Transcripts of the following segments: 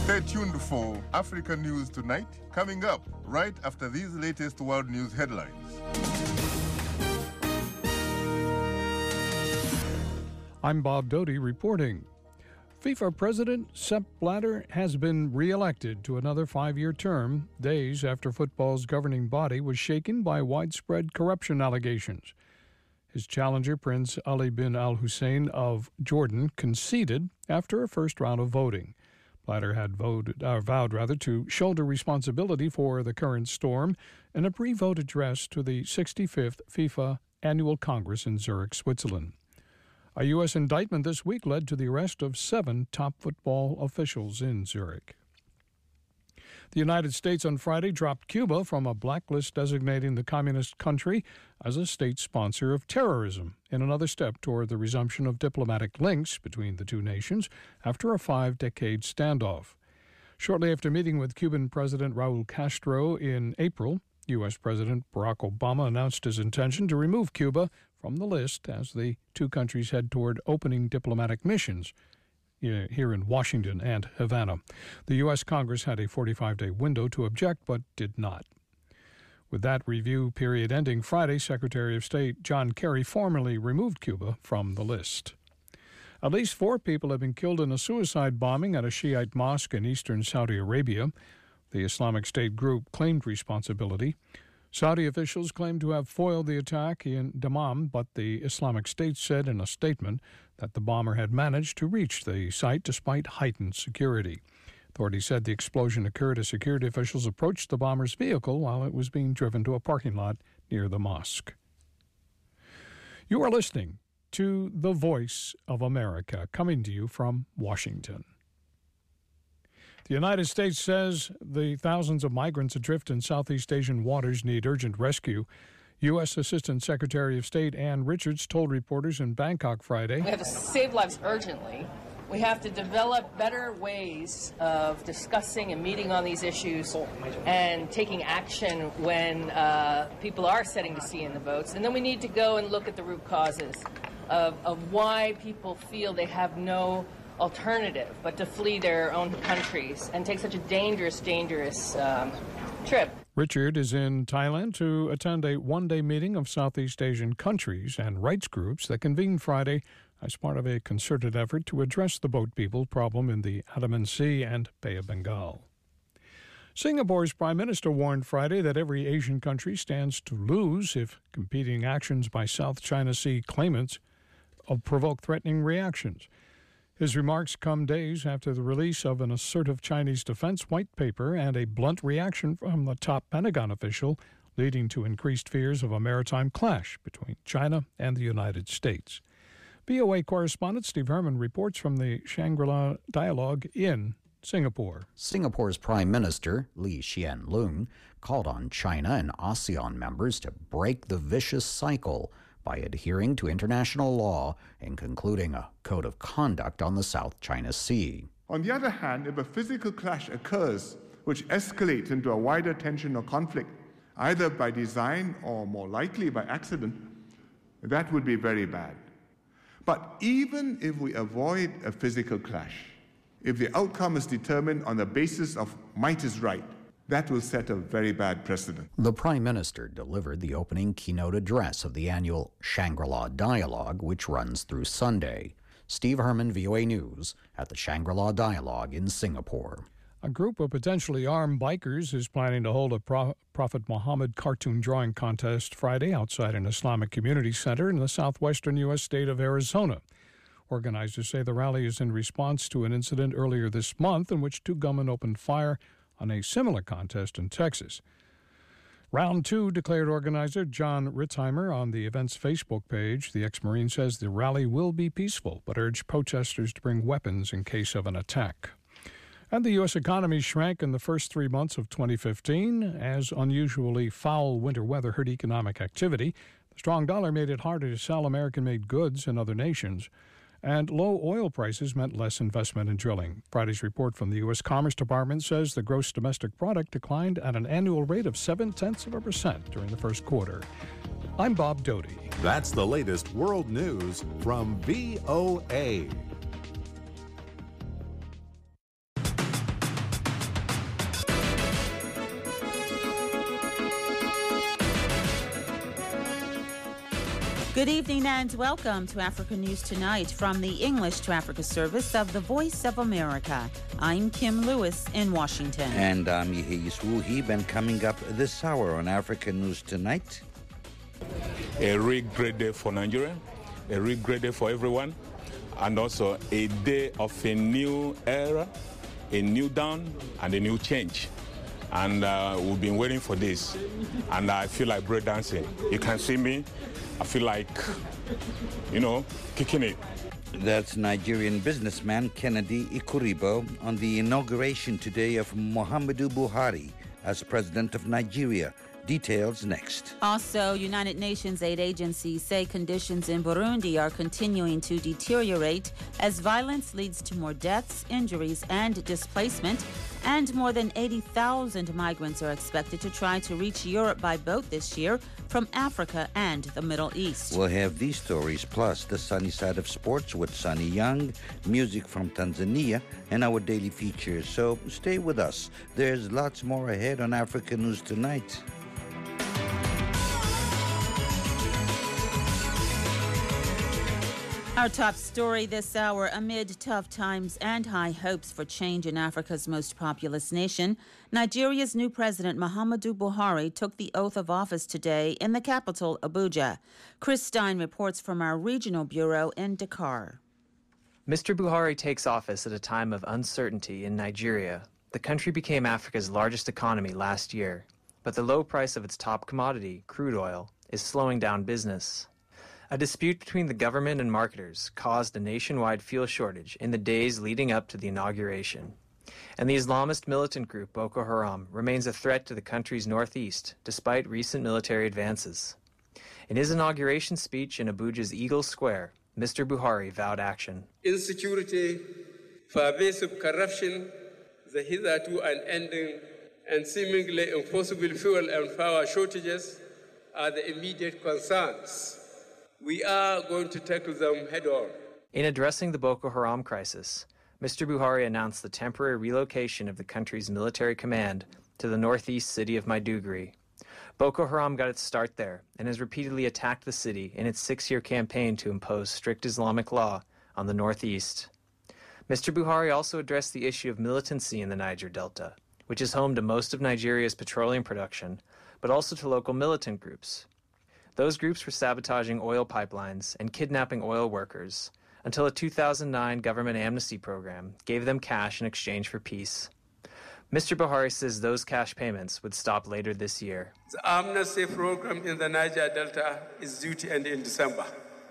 Stay tuned for Africa News Tonight, coming up right after these latest world news headlines. I'm Bob Doty reporting. FIFA President Sepp Blatter has been re-elected to another 5-year term, days after football's governing body was shaken by widespread corruption allegations. His challenger, Prince Ali bin Al Hussein of Jordan, conceded after a first round of voting. Blatter had vowed to shoulder responsibility for the current storm in a pre-vote address to the 65th FIFA Annual Congress in Zurich, Switzerland. A U.S. indictment this week led to the arrest of 7 top football officials in Zurich. The United States on Friday dropped Cuba from a blacklist designating the communist country as a state sponsor of terrorism, in another step toward the resumption of diplomatic links between the two nations after a 5-decade standoff. Shortly after meeting with Cuban President Raul Castro in April, U.S. President Barack Obama announced his intention to remove Cuba from the list as the two countries head toward opening diplomatic missions here in Washington and Havana. The U.S. Congress had a 45-day window to object, but did not. With that review period ending Friday, Secretary of State John Kerry formally removed Cuba from the list. At least 4 people have been killed in a suicide bombing at a Shiite mosque in eastern Saudi Arabia. The Islamic State group claimed responsibility. Saudi officials claim to have foiled the attack in Dammam, but the Islamic State said in a statement that the bomber had managed to reach the site despite heightened security. Authorities said the explosion occurred as security officials approached the bomber's vehicle while it was being driven to a parking lot near the mosque. You are listening to The Voice of America, coming to you from Washington. The United States says the thousands of migrants adrift in Southeast Asian waters need urgent rescue. U.S. Assistant Secretary of State Ann Richards told reporters in Bangkok Friday, "We have to save lives urgently. We have to develop better ways of discussing and meeting on these issues and taking action when people are setting to sea in the boats. And then we need to go and look at the root causes of why people feel they have no alternative but to flee their own countries and take such a dangerous trip." Richard is in Thailand to attend a one-day meeting of Southeast Asian countries and rights groups that convened Friday as part of a concerted effort to address the boat people problem in the Andaman Sea and Bay of Bengal. Singapore's Prime Minister warned Friday that every Asian country stands to lose if competing actions by South China Sea claimants provoke threatening reactions. His remarks come days after the release of an assertive Chinese defense white paper and a blunt reaction from the top Pentagon official, leading to increased fears of a maritime clash between China and the United States. VOA correspondent Steve Herman reports from the Shangri-La Dialogue in Singapore. Singapore's Prime Minister, Lee Hsien Loong, called on China and ASEAN members to break the vicious cycle by adhering to international law and concluding a code of conduct on the South China Sea. On the other hand, if a physical clash occurs which escalates into a wider tension or conflict, either by design or more likely by accident, that would be very bad. But even if we avoid a physical clash, if the outcome is determined on the basis of might is right, that will set a very bad precedent. The Prime Minister delivered the opening keynote address of the annual Shangri-La Dialogue, which runs through Sunday. Steve Herman, VOA News, at the Shangri-La Dialogue in Singapore. A group of potentially armed bikers is planning to hold a Prophet Muhammad cartoon drawing contest Friday outside an Islamic community center in the southwestern U.S. state of Arizona. Organizers say the rally is in response to an incident earlier this month in which 2 gunmen opened fire on a similar contest in Texas. Round 2, declared organizer John Ritzheimer on the event's Facebook page. The ex-Marine says the rally will be peaceful, but urged protesters to bring weapons in case of an attack. And the U.S. economy shrank in the first 3 months of 2015 as unusually foul winter weather hurt economic activity. The strong dollar made it harder to sell American-made goods in other nations. And low oil prices meant less investment in drilling. Friday's report from the U.S. Commerce Department says the gross domestic product declined at an annual rate of 0.7% during the first quarter. I'm Bob Doty. That's the latest world news from VOA. Good evening and welcome to Africa News Tonight from the English to Africa service of the Voice of America. I'm Kim Lewis in Washington. And I'm Yehis Wuhib, and coming up this hour on Africa News Tonight. A really great day for Nigeria, a really great day for everyone, and also a day of a new era, a new dawn, and a new change. And we've been waiting for this, and I feel like breakdancing. You can see me. I feel like, kicking it. That's Nigerian businessman Kennedy Ikuribo on the inauguration today of Muhammadu Buhari as President of Nigeria. Details next. Also, United Nations aid agencies say conditions in Burundi are continuing to deteriorate as violence leads to more deaths, injuries, and displacement. And more than 80,000 migrants are expected to try to reach Europe by boat this year from Africa and the Middle East. We'll have these stories, plus the sunny side of sports with Sunny Young, music from Tanzania, and our daily features. So stay with us. There's lots more ahead on Africa News Tonight. Our top story this hour: amid tough times and high hopes for change in Africa's most populous nation, Nigeria's new president, Muhammadu Buhari, took the oath of office today in the capital, Abuja. Chris Stein reports from our regional bureau in Dakar. Mr. Buhari takes office at a time of uncertainty in Nigeria. The country became Africa's largest economy last year, but the low price of its top commodity, crude oil, is slowing down business. A dispute between the government and marketers caused a nationwide fuel shortage in the days leading up to the inauguration. And the Islamist militant group Boko Haram remains a threat to the country's northeast, despite recent military advances. In his inauguration speech in Abuja's Eagle Square, Mr. Buhari vowed action. Insecurity, pervasive corruption, the hitherto unending and seemingly impossible fuel and power shortages are the immediate concerns. We are going to tackle them head on. In addressing the Boko Haram crisis, Mr. Buhari announced the temporary relocation of the country's military command to the northeast city of Maiduguri. Boko Haram got its start there and has repeatedly attacked the city in its 6-year campaign to impose strict Islamic law on the northeast. Mr. Buhari also addressed the issue of militancy in the Niger Delta, which is home to most of Nigeria's petroleum production, but also to local militant groups. Those groups were sabotaging oil pipelines and kidnapping oil workers until a 2009 government amnesty program gave them cash in exchange for peace. Mr. Buhari says those cash payments would stop later this year. The amnesty program in the Niger Delta is due to end in December,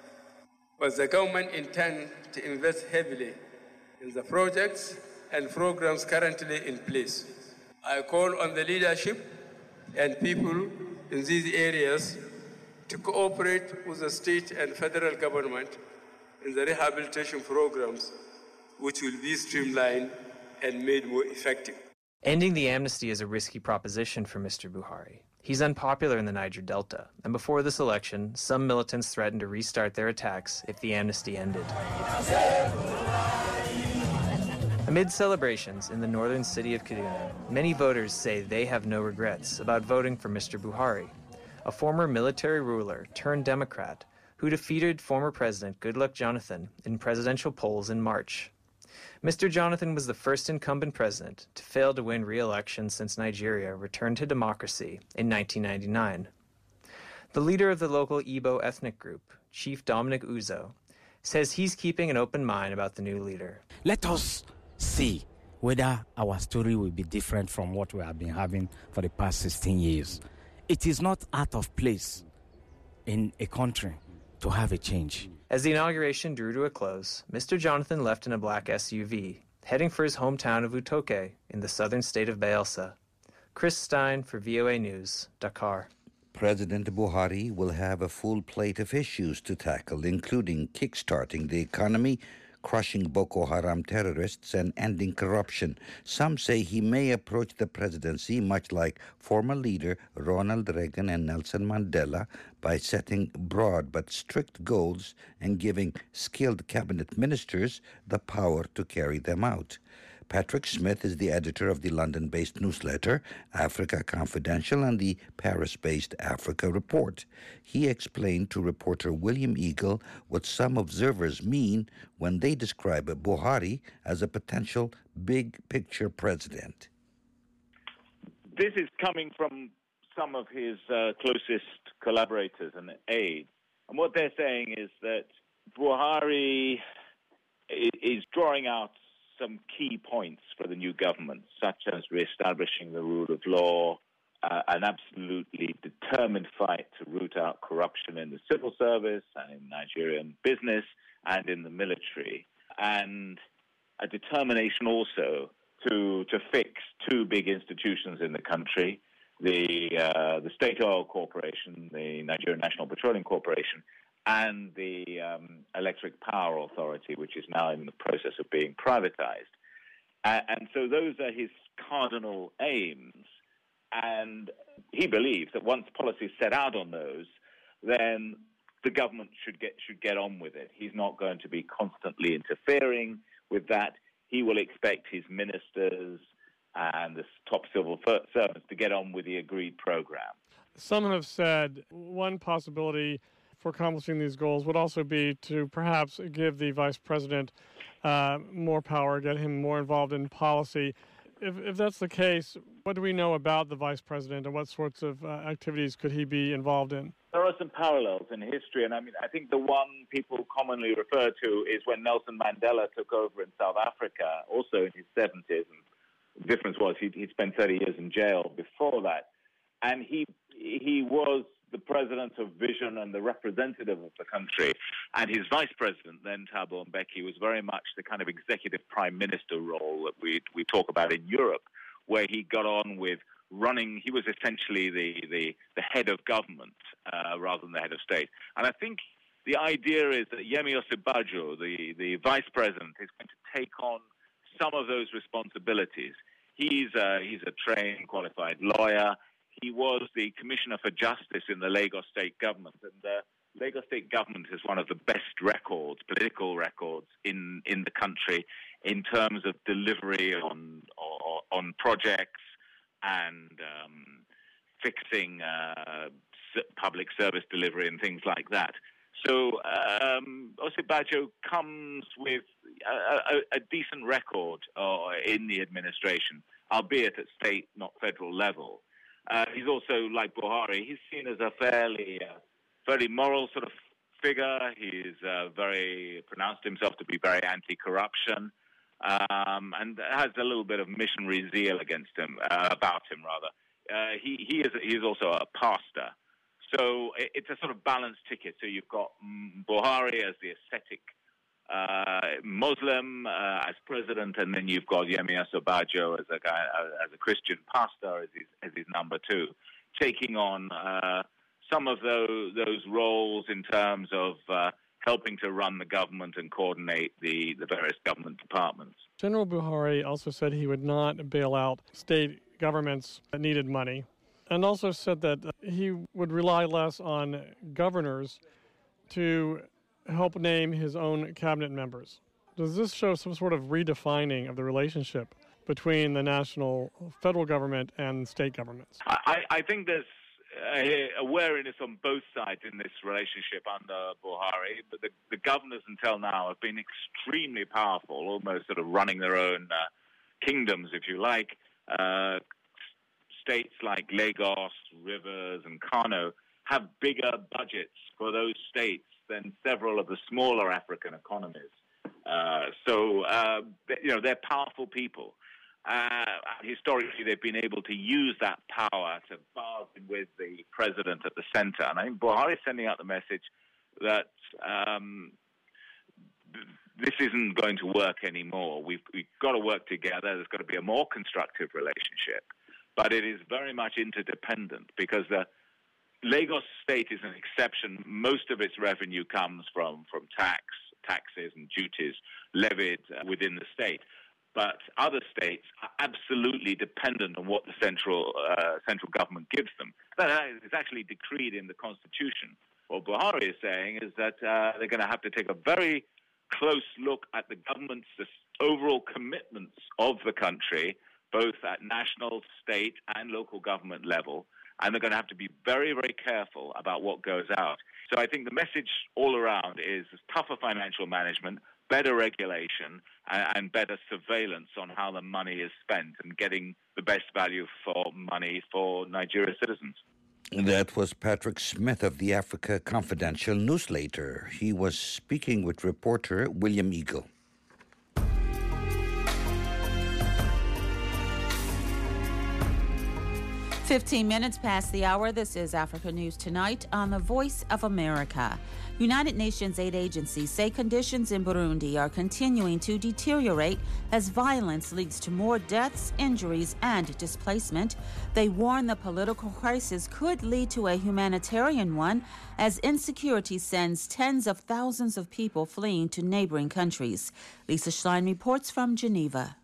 but the government intends to invest heavily in the projects and programs currently in place. I call on the leadership and people in these areas to cooperate with the state and federal government in the rehabilitation programs, which will be streamlined and made more effective. Ending the amnesty is a risky proposition for Mr. Buhari. He's unpopular in the Niger Delta, and before this election, some militants threatened to restart their attacks if the amnesty ended. Amid celebrations in the northern city of Kaduna, many voters say they have no regrets about voting for Mr. Buhari, a former military ruler turned Democrat who defeated former President Goodluck Jonathan in presidential polls in March. Mr. Jonathan was the first incumbent president to fail to win re-election since Nigeria returned to democracy in 1999. The leader of the local Igbo ethnic group, Chief Dominic Uzo, says he's keeping an open mind about the new leader. Let us see whether our story will be different from what we have been having for the past 16 years. It is not out of place in a country to have a change. As the inauguration drew to a close, Mr. Jonathan left in a black SUV, heading for his hometown of Utoke in the southern state of Bayelsa. Chris Stein for VOA News, Dakar. President Buhari will have a full plate of issues to tackle, including kickstarting the economy, crushing Boko Haram terrorists, and ending corruption. Some say he may approach the presidency much like former leader Ronald Reagan and Nelson Mandela by setting broad but strict goals and giving skilled cabinet ministers the power to carry them out. Patrick Smith is the editor of the London-based newsletter Africa Confidential and the Paris-based Africa Report. He explained to reporter William Eagle what some observers mean when they describe Buhari as a potential big-picture president. This is coming from some of his closest collaborators and aides. And what they're saying is that Buhari is drawing out some key points for the new government, such as reestablishing the rule of law, an absolutely determined fight to root out corruption in the civil service and in Nigerian business and in the military, and a determination also to fix two big institutions in the country, the State Oil Corporation, the Nigerian National Petroleum Corporation, and the Electric Power Authority, which is now in the process of being privatized. And so those are his cardinal aims. And he believes that once policy is set out on those, then the government should get on with it. He's not going to be constantly interfering with that. He will expect his ministers and the top civil servants to get on with the agreed program. Some have said one possibility for accomplishing these goals would also be to perhaps give the vice president more power, get him more involved in policy. If that's the case, what do we know about the vice president and what sorts of activities could he be involved in? There are some parallels in history, and I think the one people commonly refer to is when Nelson Mandela took over in South Africa, also in his 70s. And the difference was he'd spent 30 years in jail before that. And he was the president of Vision and the representative of the country. And his vice president, then Thabo Mbeki, was very much the kind of executive prime minister role that we talk about in Europe, where he got on with running. He was essentially the head of government rather than the head of state. And I think the idea is that Yemi Osinbajo, the vice president, is going to take on some of those responsibilities. He's a trained, qualified lawyer. He was the Commissioner for Justice in the Lagos State government, and the Lagos State government has one of the best records, political records, in the country in terms of delivery on projects and fixing public service delivery and things like that. So Osinbajo comes with a decent record in the administration, albeit at state, not federal level. He's also, like Buhari, he's seen as a fairly moral sort of figure. He's pronounced himself to be very anti-corruption, and has a little bit of missionary zeal about him. He is also a pastor. So it's a sort of balanced ticket. So you've got Buhari as the ascetic Muslim as president, and then you've got Yemi Osinbajo as a Christian pastor as his number two, taking on some of those roles in terms of helping to run the government and coordinate the various government departments. General Buhari also said he would not bail out state governments that needed money, and also said that he would rely less on governors to help name his own cabinet members. Does this show some sort of redefining of the relationship between the national federal government and state governments? I think there's awareness on both sides in this relationship under Buhari, but the governors until now have been extremely powerful, almost sort of running their own kingdoms, if you like. States like Lagos, Rivers, and Kano have bigger budgets for those states than several of the smaller African economies. So they're powerful people. Historically, they've been able to use that power to bargain with the president at the center. And I think Buhari is sending out the message that this isn't going to work anymore. We've got to work together. There's got to be a more constructive relationship. But it is very much interdependent because the Lagos State is an exception. Most of its revenue comes from taxes and duties levied within the state. But other states are absolutely dependent on what the central government gives them. That is actually decreed in the Constitution. What Buhari is saying is that they're going to have to take a very close look at the government's overall commitments of the country, both at national, state, and local government level. And they're going to have to be very, very careful about what goes out. So I think the message all around is tougher financial management, better regulation, and better surveillance on how the money is spent and getting the best value for money for Nigeria's citizens. That was Patrick Smith of the Africa Confidential newsletter. He was speaking with reporter William Eagle. 15 minutes past the hour. This is Africa News Tonight on the Voice of America. United Nations aid agencies say conditions in Burundi are continuing to deteriorate as violence leads to more deaths, injuries, and displacement. They warn the political crisis could lead to a humanitarian one as insecurity sends tens of thousands of people fleeing to neighboring countries. Lisa Schlein reports from Geneva.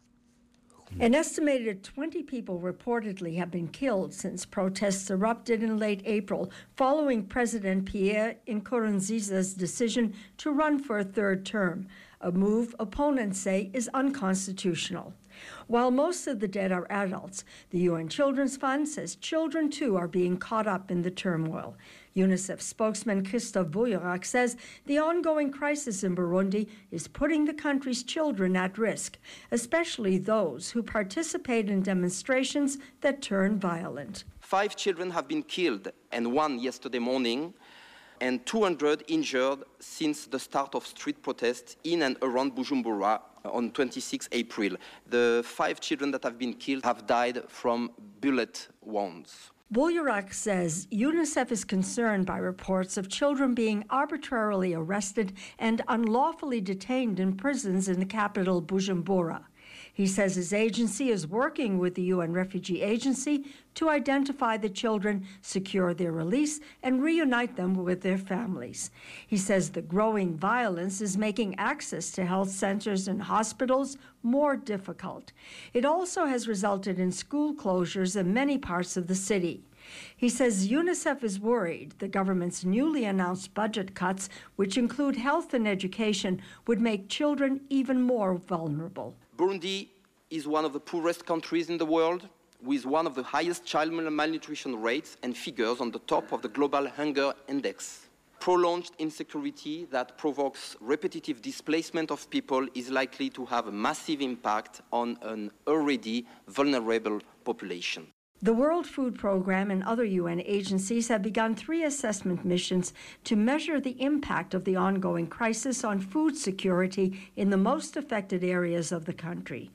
An estimated 20 people reportedly have been killed since protests erupted in late April following President Pierre Nkurunziza's decision to run for a third term, a move opponents say is unconstitutional. While most of the dead are adults, the UN Children's Fund says children too are being caught up in the turmoil. UNICEF spokesman Christophe Bouillerac says the ongoing crisis in Burundi is putting the country's children at risk, especially those who participate in demonstrations that turn violent. 5 children have been killed and 1 yesterday morning, and 200 injured since the start of street protests in and around Bujumbura on 26 April. The 5 children that have been killed have died from bullet wounds. Bouillerac says UNICEF is concerned by reports of children being arbitrarily arrested and unlawfully detained in prisons in the capital, Bujumbura. He says his agency is working with the UN Refugee Agency to identify the children, secure their release, and reunite them with their families. He says the growing violence is making access to health centers and hospitals more difficult. It also has resulted in school closures in many parts of the city. He says UNICEF is worried the government's newly announced budget cuts, which include health and education, would make children even more vulnerable. Burundi is one of the poorest countries in the world, with one of the highest child malnutrition rates and figures on the top of the global hunger index. Prolonged insecurity that provokes repetitive displacement of people is likely to have a massive impact on an already vulnerable population. The World Food Programme and other UN agencies have begun 3 assessment missions to measure the impact of the ongoing crisis on food security in the most affected areas of the country.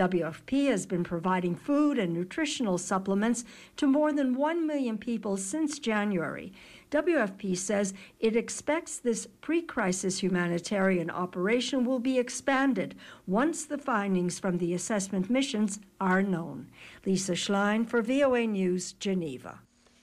WFP has been providing food and nutritional supplements to more than 1 million people since January. WFP says it expects this pre-crisis humanitarian operation will be expanded once the findings from the assessment missions are known. Lisa Schlein for VOA News, Geneva.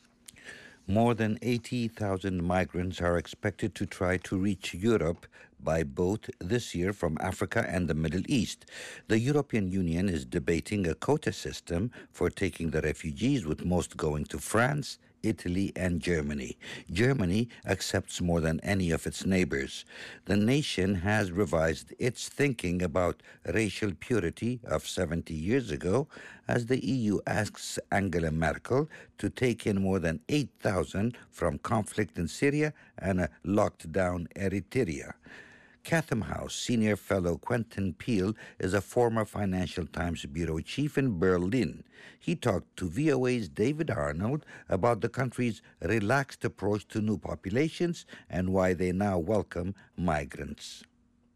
More than 80,000 migrants are expected to try to reach Europe by boat this year from Africa and the Middle East. The European Union is debating a quota system for taking the refugees, with most going to France, Italy, and Germany. Germany accepts more than any of its neighbors. The nation has revised its thinking about racial purity of 70 years ago as the EU asks Angela Merkel to take in more than 8,000 from conflict in Syria and a locked-down Eritrea. Chatham House senior fellow Quentin Peel is a former Financial Times bureau chief in Berlin. He talked to VOA's David Arnold about the country's relaxed approach to new populations and why they now welcome migrants.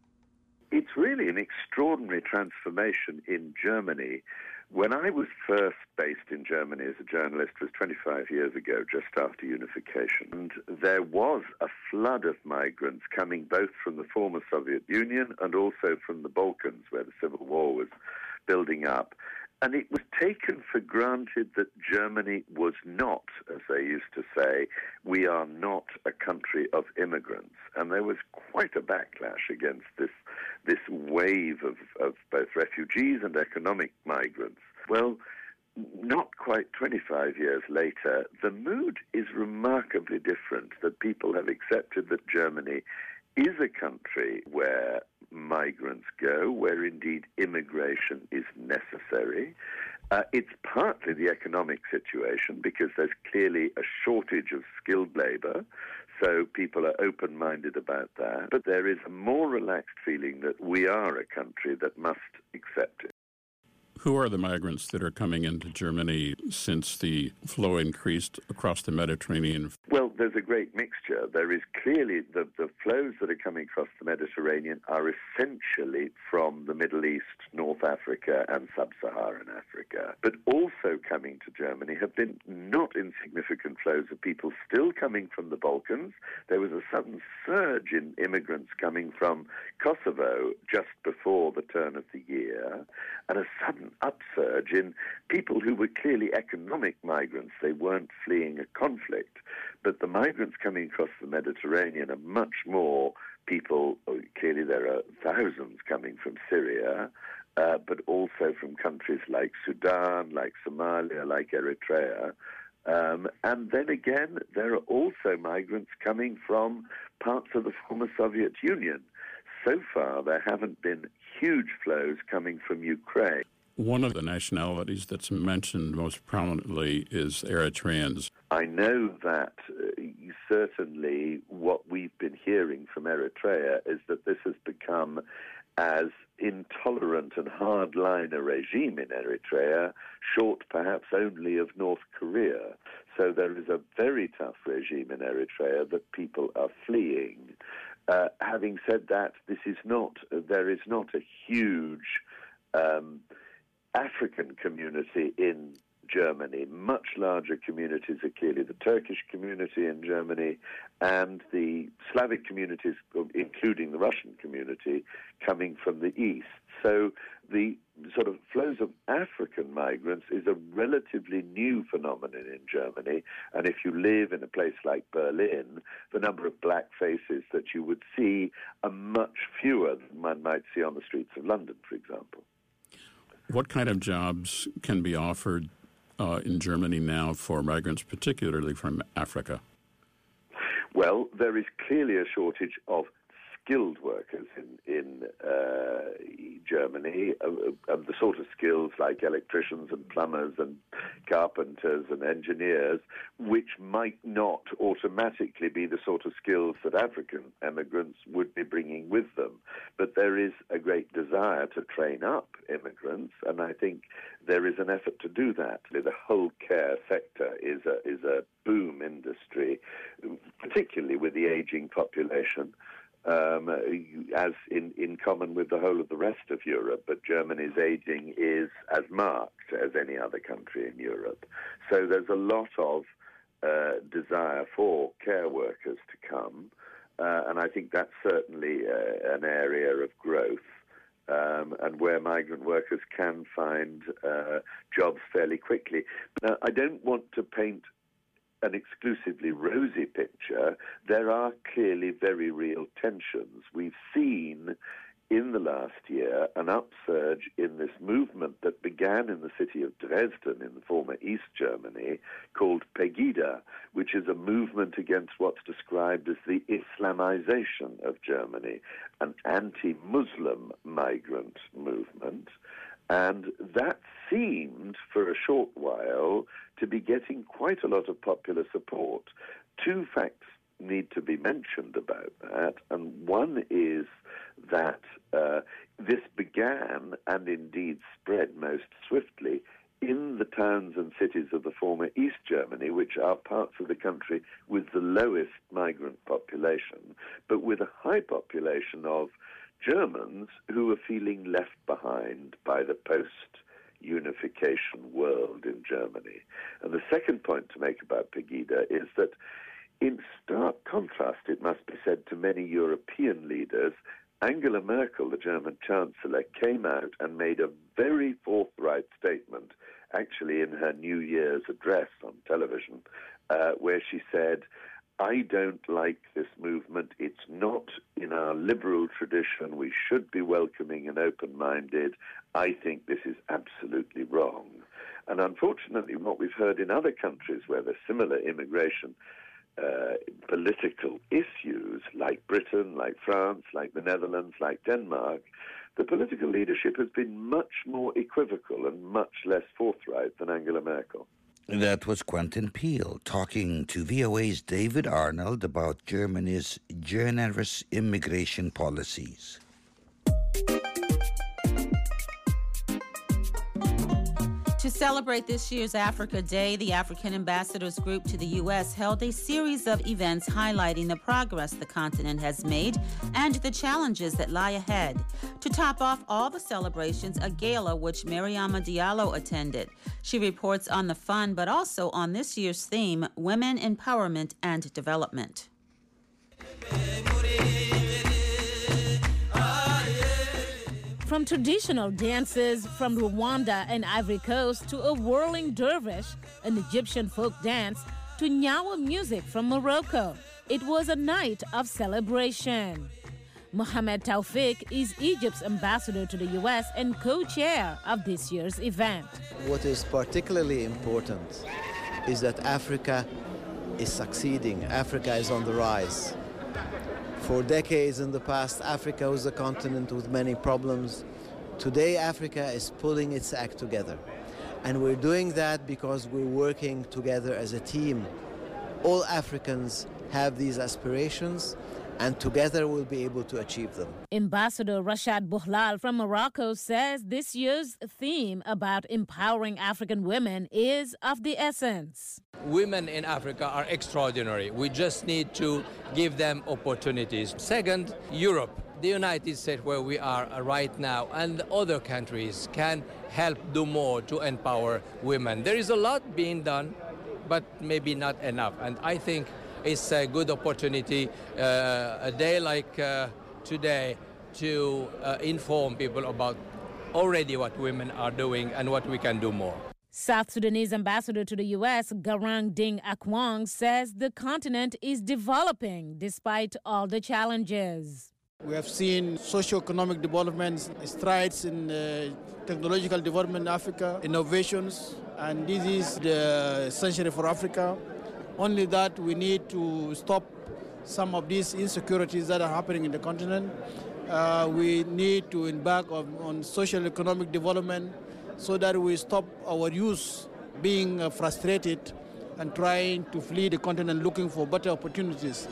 It's really an extraordinary transformation in Germany. When I was first based in Germany as a journalist was 25 years ago, just after unification, and there was a flood of migrants coming both from the former Soviet Union and also from the Balkans, where the civil war was building up. And it was taken for granted that Germany was not, as they used to say, we are not a country of immigrants. And there was quite a backlash against this wave of both refugees and economic migrants. Well, not quite 25 years later, the mood is remarkably different, that people have accepted that Germany is a country where migrants go, where indeed immigration is necessary. It's partly the economic situation because there's clearly a shortage of skilled labor, so people are open-minded about that. But there is a more relaxed feeling that we are a country that must accept it. Who are the migrants that are coming into Germany since the flow increased across the Mediterranean? Well, there's a great mixture. There is clearly the flows that are coming across the Mediterranean are essentially from the Middle East, North Africa, and Sub-Saharan Africa. But also coming to Germany have been not insignificant flows of people still coming from the Balkans. There was a sudden surge in immigrants coming from Kosovo just before the turn of the year, and a sudden upsurge in people who were clearly economic migrants. They weren't fleeing a conflict. But the migrants coming across the Mediterranean are much more people. Clearly there are thousands coming from Syria, but also from countries like Sudan, like Somalia, like Eritrea. And then again, there are also migrants coming from parts of the former Soviet Union. So far, there haven't been huge flows coming from Ukraine. One of the nationalities that's mentioned most prominently is Eritreans. I know that certainly what we've been hearing from Eritrea is that this has become as intolerant and hardline a regime in Eritrea, short perhaps only of North Korea. So there is a very tough regime in Eritrea that people are fleeing. Having said that, there is not a huge African community in Germany. Much larger communities are clearly the Turkish community in Germany and the Slavic communities, including the Russian community, coming from the east. So the sort of flows of African migrants is a relatively new phenomenon in Germany. And if you live in a place like Berlin, the number of black faces that you would see are much fewer than one might see on the streets of London, for example. What kind of jobs can be offered in Germany now for migrants, particularly from Africa? Well, there is clearly a shortage of skilled workers in Germany, of the sort of skills like electricians and plumbers and carpenters and engineers, which might not automatically be the sort of skills that African immigrants would be bringing with them. But there is a great desire to train up immigrants, and I think there is an effort to do that. The whole care sector is a boom industry, particularly with the aging population. As in common with the whole of the rest of Europe, but Germany's aging is as marked as any other country in Europe. So there's a lot of desire for care workers to come, and I think that's certainly an area of growth, and where migrant workers can find jobs fairly quickly. Now, I don't want to paint an exclusively rosy picture. There are clearly very real tensions. We've seen in the last year an upsurge in this movement that began in the city of Dresden in the former East Germany called Pegida, which is a movement against what's described as the Islamization of Germany, an anti-Muslim migrant movement. And that seemed, for a short while, to be getting quite a lot of popular support. Two facts need to be mentioned about that, and one is that this began, and indeed spread most swiftly, in the towns and cities of the former East Germany, which are parts of the country with the lowest migrant population, but with a high population of Germans who are feeling left behind by the post-unification world in Germany. And the second point to make about Pegida is that in stark contrast, it must be said, to many European leaders, Angela Merkel, the German Chancellor, came out and made a very forthright statement, actually in her New Year's address on television, where she said, "I don't like this movement. It's not in our liberal tradition. We should be welcoming and open-minded. I think this is absolutely wrong." And unfortunately, what we've heard in other countries where there's similar immigration political issues like Britain, like France, like the Netherlands, like Denmark, the political leadership has been much more equivocal and much less forthright than Angela Merkel. That was Quentin Peel talking to VOA's David Arnold about Germany's generous immigration policies. To celebrate this year's Africa Day, the African Ambassadors Group to the U.S. held a series of events highlighting the progress the continent has made and the challenges that lie ahead. To top off all the celebrations, a gala which Mariama Diallo attended. She reports on the fun, but also on this year's theme, Women Empowerment and Development. From traditional dances from Rwanda and Ivory Coast to a whirling dervish, an Egyptian folk dance, to Nyawa music from Morocco, it was a night of celebration. Mohamed Taufik is Egypt's ambassador to the U.S. and co-chair of this year's event. What is particularly important is that Africa is succeeding. Africa is on the rise. For decades in the past, Africa was a continent with many problems. Today, Africa is pulling its act together. And we're doing that because we're working together as a team. All Africans have these aspirations, and together we'll be able to achieve them. Ambassador Rashad Bouhlal from Morocco says this year's theme about empowering African women is of the essence. Women in Africa are extraordinary. We just need to give them opportunities. Second, Europe, the United States where we are right now, and other countries can help do more to empower women. There is a lot being done, but maybe not enough. And I think it's a good opportunity, a day like today, to inform people about already what women are doing and what we can do more. South Sudanese ambassador to the U.S., Garang Ding Akwang, says the continent is developing despite all the challenges. We have seen socio-economic developments, strides in technological development in Africa, innovations, and this is the century for Africa. Only that we need to stop some of these insecurities that are happening in the continent. We need to embark on social economic development so that we stop our youth being frustrated and trying to flee the continent looking for better opportunities.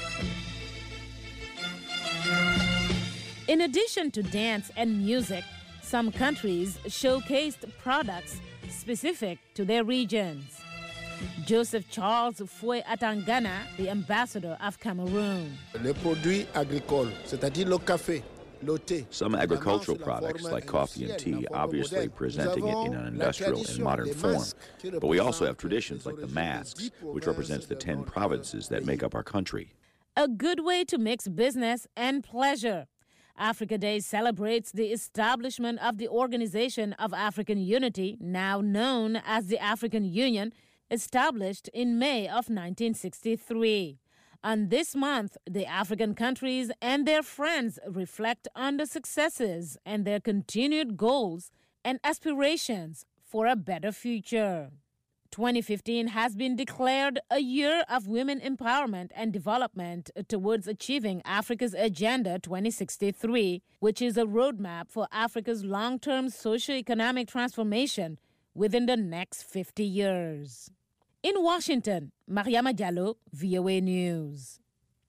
In addition to dance and music, some countries showcased products specific to their regions. Joseph Charles Foy Atangana, the ambassador of Cameroon. Les produits agricoles, c'est-à-dire le café, le thé. Some agricultural products like coffee and tea, obviously presenting it in an industrial and modern form. But we also have traditions like the masks, which represents the 10 provinces that make up our country. A good way to mix business and pleasure. Africa Day celebrates the establishment of the Organization of African Unity, now known as the African Union, established in May of 1963. And this month, the African countries and their friends reflect on the successes and their continued goals and aspirations for a better future. 2015 has been declared a year of women empowerment and development towards achieving Africa's Agenda 2063, which is a roadmap for Africa's long-term socio-economic transformation within the next 50 years. In Washington, Mariama Diallo, VOA News.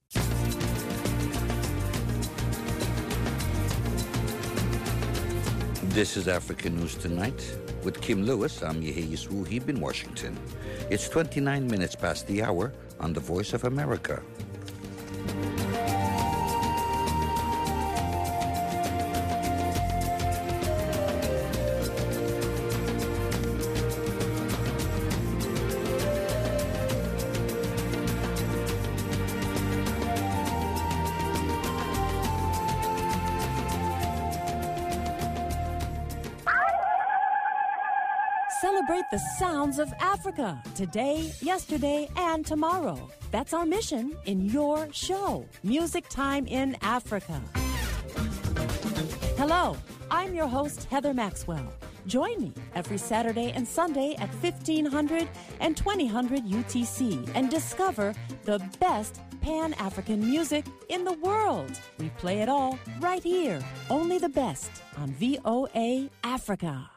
This is Africa News Tonight. With Kim Lewis, I'm Yehiyas Wuhib in Washington. It's 29 minutes past the hour on The Voice of America. Celebrate the sounds of Africa today, yesterday, and tomorrow. That's our mission in your show, Music Time in Africa. Hello, I'm your host, Heather Maxwell. Join me every Saturday and Sunday at 1500 and 2000 UTC and discover the best Pan-African music in the world. We play it all right here. Only the best on VOA Africa.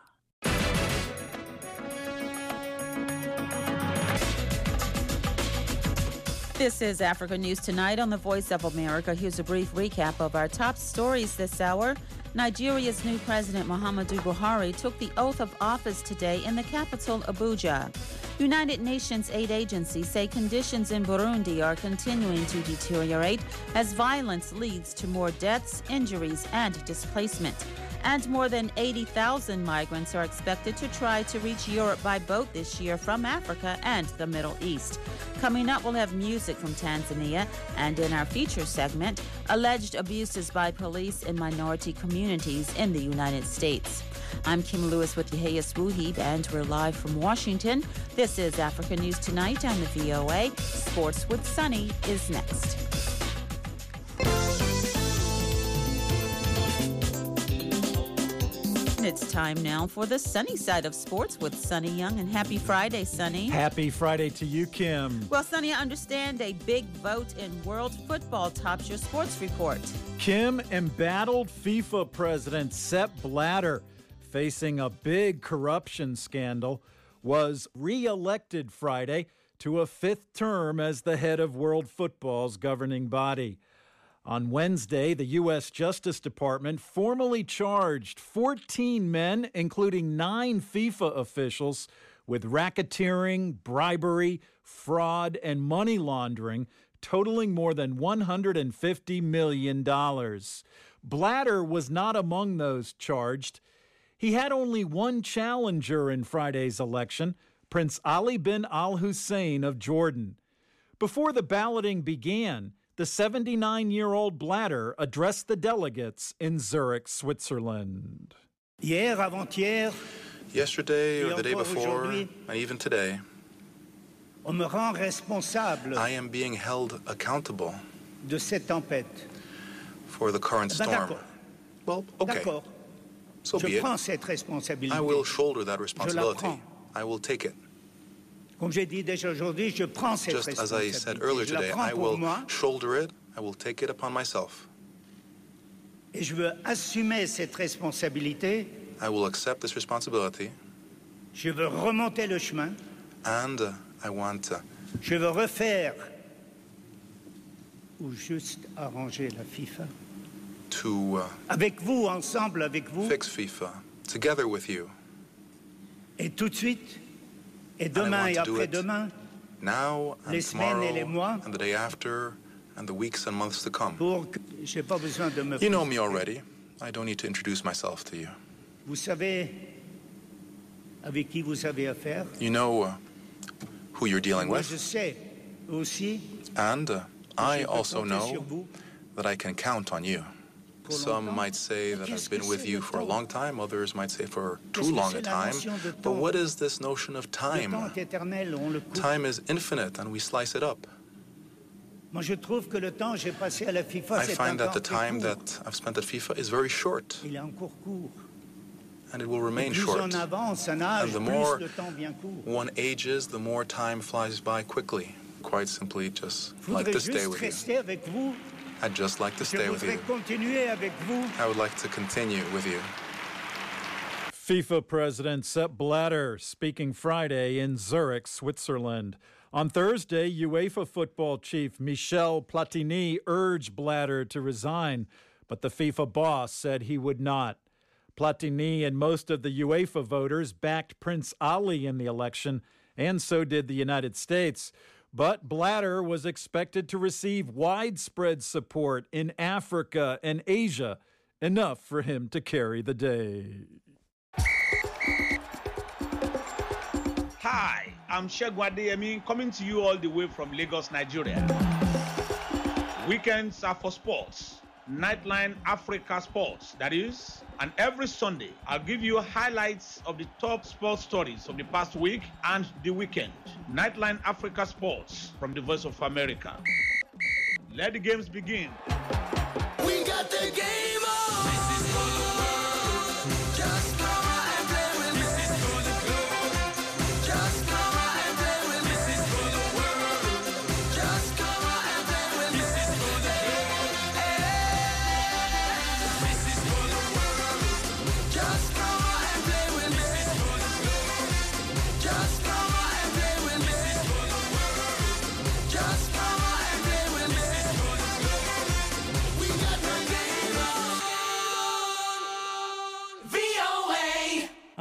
This is Africa News Tonight on the Voice of America. Here's a brief recap of our top stories this hour. Nigeria's new president, Muhammadu Buhari, took the oath of office today in the capital, Abuja. United Nations aid agencies say conditions in Burundi are continuing to deteriorate as violence leads to more deaths, injuries, and displacement. And more than 80,000 migrants are expected to try to reach Europe by boat this year from Africa and the Middle East. Coming up, we'll have music from Tanzania, and in our feature segment, alleged abuses by police in minority communities in the United States. I'm Kim Lewis with Yehias Wuhib, and we're live from Washington. This is Africa News Tonight on the VOA. Sports with Sunny is next. It's time now for the sunny side of sports with Sunny Young. And happy Friday, Sunny. Happy Friday to you, Kim. Well, Sunny, I understand a big vote in world football tops your sports report. Kim, embattled FIFA president Sepp Blatter, facing a big corruption scandal, was re-elected Friday to a fifth term as the head of world football's governing body. On Wednesday, the U.S. Justice Department formally charged 14 men, including 9 FIFA officials, with racketeering, bribery, fraud, and money laundering, totaling more than $150 million. Blatter was not among those charged. He had only one challenger in Friday's election, Prince Ali bin al-Hussein of Jordan. Before the balloting began, the 79-year-old Blatter addressed the delegates in Zurich, Switzerland. Yesterday or the day before, and even today, I am being held accountable for the current storm. Well, okay. So be it. I will shoulder that responsibility. I will take it. Just as I said earlier today, I will shoulder it, I will take it upon myself. I will accept this responsibility. And I want to fix FIFA together with you. And I want to do it now and tomorrow and the day after and the weeks and months to come. You know me already. I don't need to introduce myself to you. You know who you're dealing with. And I also know that I can count on you. Some might say that I've been with you for a long time, others might say for too long a time. But what is this notion of time? Time is infinite and we slice it up. I find that the time that I've spent at FIFA is very short. And it will remain short. And the more one ages, the more time flies by quickly. Quite simply, just like this day with you. I'd just like to stay with you. I would like to continue with you. FIFA President Sepp Blatter speaking Friday in Zurich, Switzerland. On Thursday, UEFA football chief Michel Platini urged Blatter to resign, but the FIFA boss said he would not. Platini and most of the UEFA voters backed Prince Ali in the election, and so did the United States. But Blatter was expected to receive widespread support in Africa and Asia, enough for him to carry the day. Hi, I'm Segun Adeyemi, coming to you all the way from Lagos, Nigeria. Weekends are for sports. Nightline Africa Sports, that is. And every Sunday, I'll give you highlights of the top sports stories of the past week and the weekend. Nightline Africa Sports from the Voice of America. Let the games begin. We got the game on. Just come out and play with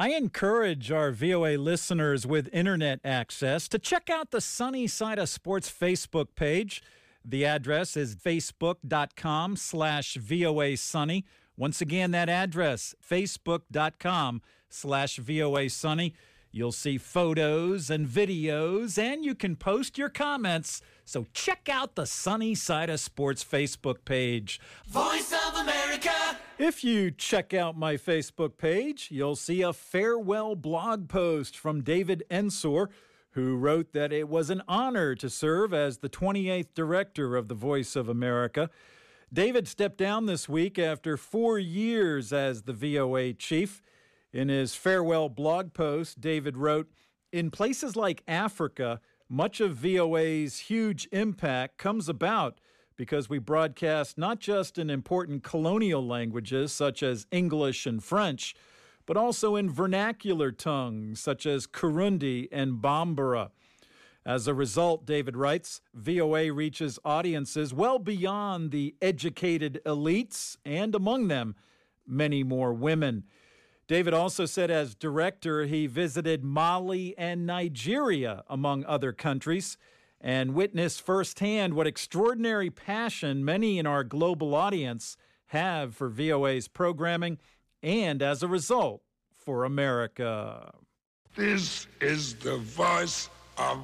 I encourage our VOA listeners with internet access to check out the Sunny Side of Sports Facebook page. The address is facebook.com/VOA Sunny. Once again, that address, facebook.com/VOA Sunny. You'll see photos and videos, and you can post your comments. So check out the Sunny Side of Sports Facebook page. Voice of America. If you check out my Facebook page, you'll see a farewell blog post from David Ensor, who wrote that it was an honor to serve as the 28th director of the Voice of America. David stepped down this week after 4 years as the VOA chief. In his farewell blog post, David wrote, "In places like Africa, much of VOA's huge impact comes about because we broadcast not just in important colonial languages such as English and French, but also in vernacular tongues such as Kirundi and Bambara. As a result," David writes, "VOA reaches audiences well beyond the educated elites, and among them, many more women." David also said as director, he visited Mali and Nigeria, among other countries, and witnessed firsthand what extraordinary passion many in our global audience have for VOA's programming and, as a result, for America. This is the voice of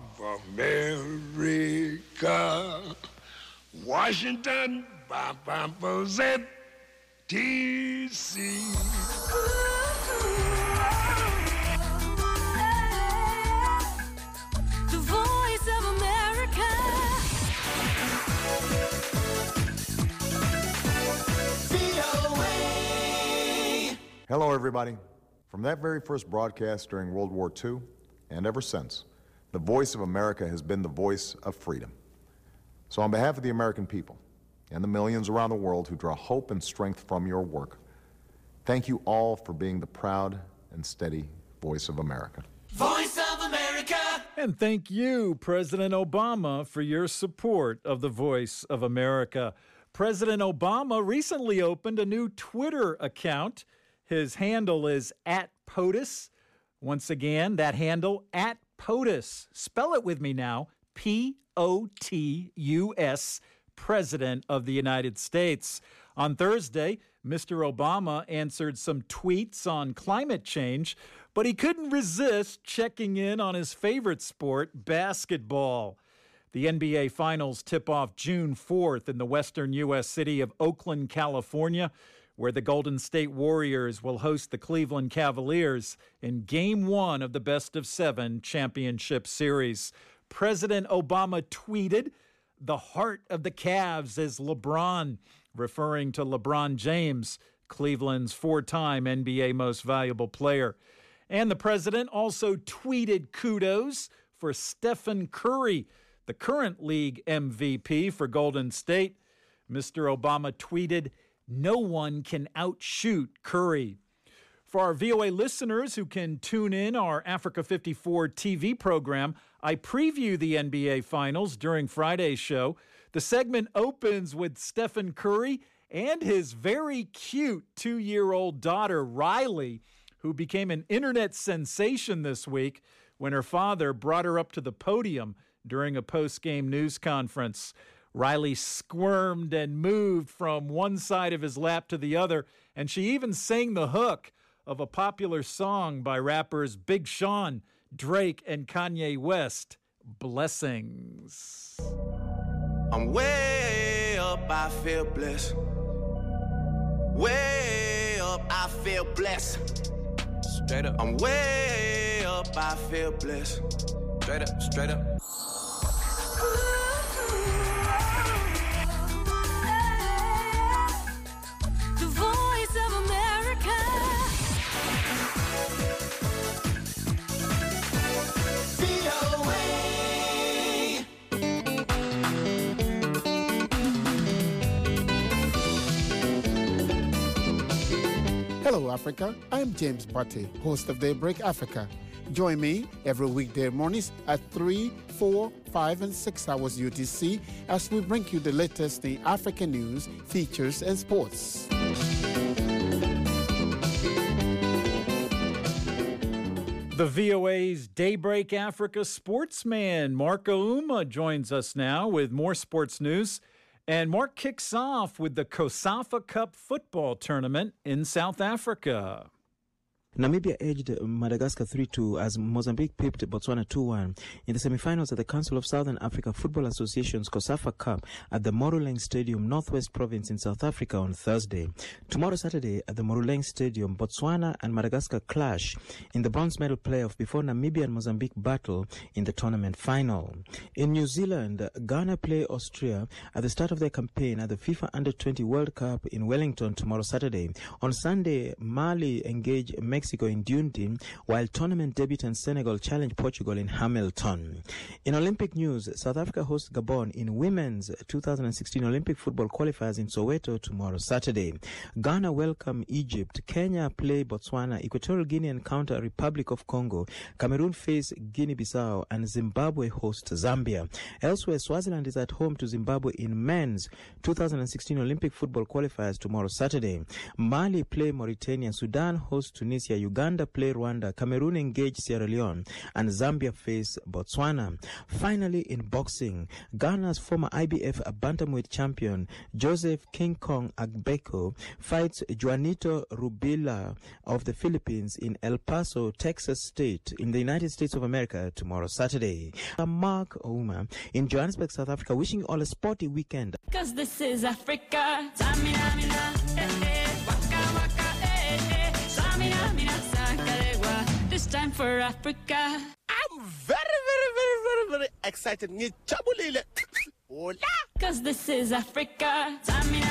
America. Washington, D.C. The Voice of America. VOA. Hello, everybody. From that very first broadcast during World War II, and ever since, the Voice of America has been the voice of freedom. So on behalf of the American people and the millions around the world who draw hope and strength from your work, thank you all for being the proud and steady voice of America. Voice of America. And thank you, President Obama, for your support of the Voice of America. President Obama recently opened a new Twitter account. His handle is @POTUS. Once again, that handle, @POTUS. Spell it with me now, P-O-T-U-S, President of the United States. On Thursday, Mr. Obama answered some tweets on climate change, but he couldn't resist checking in on his favorite sport, basketball. The NBA Finals tip off June 4th in the western U.S. city of Oakland, California, where the Golden State Warriors will host the Cleveland Cavaliers in Game 1 of the best-of-7 championship series. President Obama tweeted, "The heart of the Cavs is LeBron," referring to LeBron James, Cleveland's 4-time NBA Most Valuable Player. And the president also tweeted kudos for Stephen Curry, the current league MVP for Golden State. Mr. Obama tweeted, "No one can outshoot Curry." For our VOA listeners who can tune in our Africa 54 TV program, I preview the NBA Finals during Friday's show. The segment opens with Stephen Curry and his very cute 2-year-old daughter, Riley, who became an internet sensation this week when her father brought her up to the podium during a post-game news conference. Riley squirmed and moved from one side of his lap to the other, and she even sang the hook of a popular song by rappers Big Sean, Drake, and Kanye West, "Blessings." I'm way up, I feel blessed. Way up, I feel blessed. Straight up. I'm way up, I feel blessed. Straight up, straight up. The Voice of America. VOA. Hello, Africa. I'm James Butte, host of Daybreak Africa. Join me every weekday mornings at 3, 4, 5, and 6 hours UTC as we bring you the latest in African news, features, and sports. The VOA's Daybreak Africa sportsman, Mark Ouma, joins us now with more sports news. And Mark kicks off with the COSAFA Cup football tournament in South Africa. Namibia edged Madagascar 3-2 as Mozambique pipped Botswana 2-1 in the semi-finals of the Council of Southern Africa Football Association's COSAFA Cup at the Moruleng Stadium, Northwest Province in South Africa on Thursday. Tomorrow, Saturday, at the Moruleng Stadium, Botswana and Madagascar clash in the bronze medal playoff before Namibia and Mozambique battle in the tournament final. In New Zealand, Ghana play Austria at the start of their campaign at the FIFA Under-20 World Cup in Wellington tomorrow, Saturday. On Sunday, Mali engage Mexico in Dundee, while tournament debutant Senegal challenge Portugal in Hamilton. In Olympic news, South Africa hosts Gabon in women's 2016 Olympic football qualifiers in Soweto tomorrow, Saturday. Ghana welcome Egypt. Kenya play Botswana. Equatorial Guinea encounter Republic of Congo. Cameroon face Guinea-Bissau, and Zimbabwe host Zambia. Elsewhere, Swaziland is at home to Zimbabwe in men's 2016 Olympic football qualifiers tomorrow, Saturday. Mali play Mauritania. Sudan hosts Tunisia. Uganda play Rwanda. Cameroon engage Sierra Leone, and Zambia face Botswana. Finally, in boxing, Ghana's former IBF bantamweight champion Joseph King Kong Agbeko fights Juanito Rubila of the Philippines in El Paso, Texas State, in the United States of America tomorrow, Saturday. I'm Mark Ouma in Johannesburg, South Africa, wishing you all a sporty weekend. Because this is Africa. This time for Africa. I'm very excited. Because this is Africa.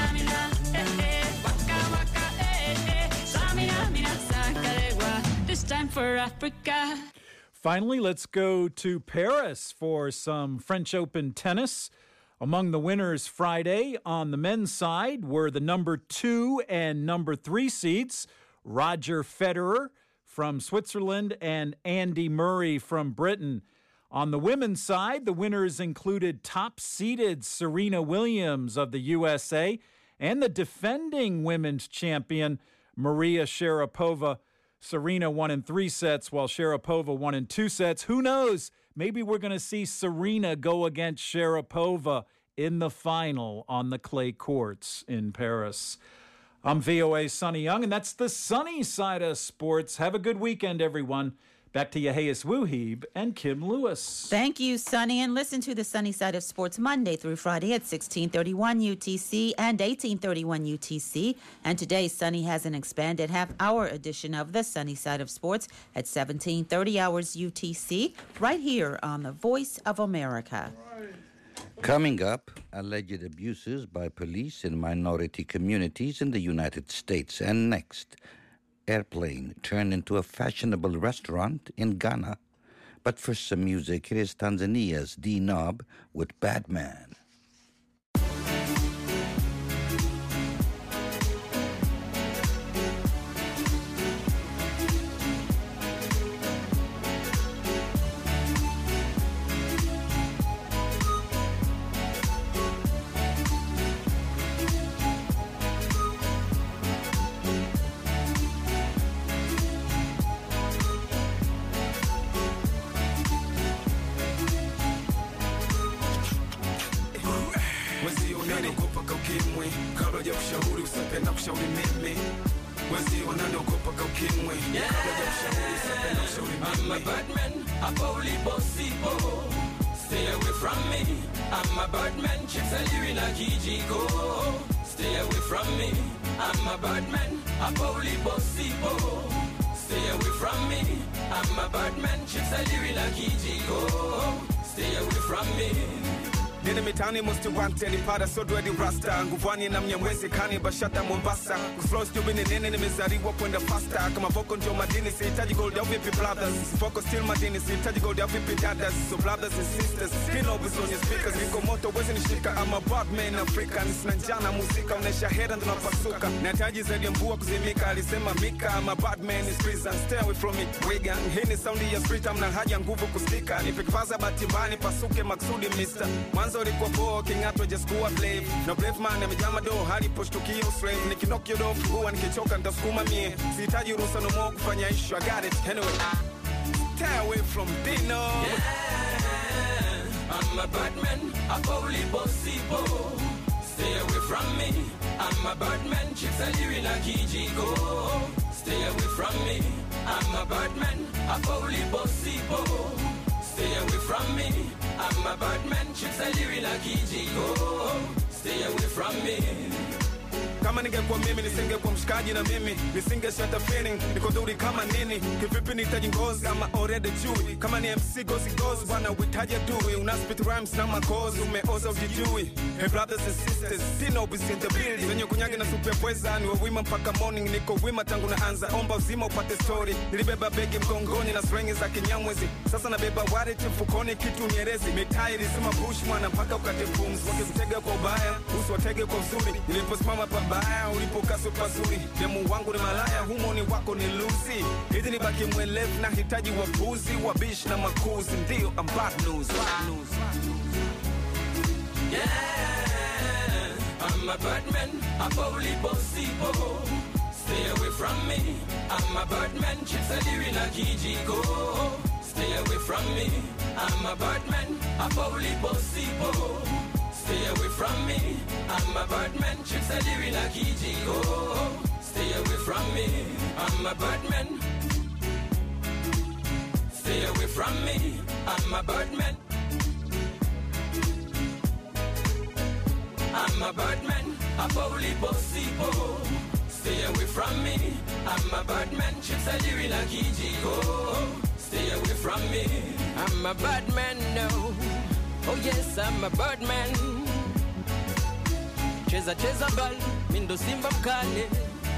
This time for Africa. Finally, let's go to Paris for some French Open tennis. Among the winners Friday on the men's side were the number 2 and number 3 seeds, Roger Federer from Switzerland and Andy Murray from Britain. On the women's side, the winners included top-seeded Serena Williams of the USA and the defending women's champion, Maria Sharapova. Serena won in 3 sets, while Sharapova won in 2 sets. Who knows? Maybe we're going to see Serena go against Sharapova in the final on the clay courts in Paris. I'm VOA's Sonny Young, and that's the sunny side of sports. Have a good weekend, everyone. Back to Yahayas Wuhib and Kim Lewis. Thank you, Sonny. And listen to the Sunny Side of Sports Monday through Friday at 1631 UTC and 1831 UTC. And today, Sonny has an expanded half-hour edition of the Sunny Side of Sports at 1730 hours UTC, right here on the Voice of America. Coming up, alleged abuses by police in minority communities in the United States. And next, airplane turned into a fashionable restaurant in Ghana. But for some music, here is Tanzania's D Knob with Bad Man. I'm a bad man, a bully bossy bo. Stay away from me. I'm a bad man, chips are you in a Gigi go. Stay away from me. I'm a bad man, a bully bossy bo. Stay away from me. I'm a bad man, chips are you in a Gigi go. Stay away from me. Nene mitani musti wante ni pada so dwedi rasta nguvani na mnyamwezi kani bashata Mombasa kuflows jubini nene nimezaliwa kwenda faster kama voko ndio madini sihitaji gold ya vipi brothers voko still madini sihitaji gold ya vipi dadas so brothers and sisters pin over on your speakers niko moto wezi nishika I'm a bad man African sina njana muzika unesha hera ndo napasuka nahitaji zaidi ya mvua kuzimika alisema Mika I'm a bad man is prison stay away from it Wigan hii ni soundi ya street amna haja nguvu kusikika nipikifaza batimbani pasuke maksudi mister mwanzo ulikuwa poa kingato just kuwa slave no brave man amejama do hadi poshtukia slave nikinock your door fungua nikichoka nitasukuma mie sihitaji ruhusa no more kufanya issue I got it anyway away from Dino. Yeah, I'm a bad man, a bully bossy bo. Stay away from me. I'm a bad man, chicks are living a Gigi go. Stay away from me. I'm a bad man, a bully bossy bo. Stay away from me. I'm a bad man, chicks are living a Gigi go. Stay away from me. Kama ningekuwa mimi nisingekuwa mshikaji na mimi nisingeshata feeling niko duri kama nini kivipi nitaji ngozi ama already jui kama ni MC goes bwana uhitaji adui una spit rhymes na makozi umeoza ujijui. Hey brothers and sisters, Dino is in the building. Wenye kunyagi na supe pweza ni wima mpaka morning. Niko wima tangu naanza omba uzima upate story. Nilibeba begi mgongoni na stringi za Kinyamwezi. Sasa nabeba wallet mfukoni kitu nyerezi. Mitai lisima push mwana mpaka ukate pumzi. Wakikutega kwa ubaya usiwatege kwa uzuri. Niliposimama pabaya ulipokaso pazuri. Demu wangu ni malaya humoni wako ni luzi. Hizi ni baki mwelevu na hitaji wapuzi. Wabish na makuzi ndio I'm bad news. Yeah, I'm a bad man, a bully bossy bo. Stay away from me. I'm a bad man, chicks are living a Gigi go. Stay away from me. I'm a bad man, a bully bossy bo. Stay away from me. I'm a bad man, chicks are living a Gigi go. Stay away from me. I'm a bad man. Stay away from me. I'm a bad man. I'm a bad man, a bully bossy bo. Stay away from me. I'm a bad man, chicks are living a Gigi go. Stay away from me. I'm a bad man now. Oh yes, I'm a bad man. Cheza ball, mindo simba mkale.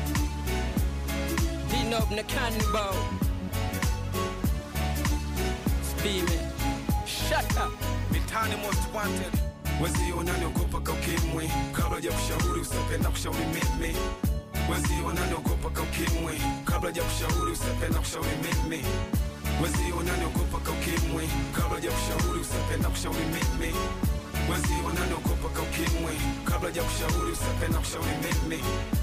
Dino na cannibal. Speed shut up. Mitani most wanted. Wezi onani ogopa ka ukimwi. Kabla ya kushauri usipenda kushauri mimi. Wezi onani ogopa ka ukimwi. Kabla ya kushauri usipenda kushauri mimi. Wezi onani ogopa ka ukimwi. Kabla ya kushauri usipenda kushauri mimi. Wezi onani ogopa ka ukimwi. Kabla ya kushauri usipenda kushauri mimi.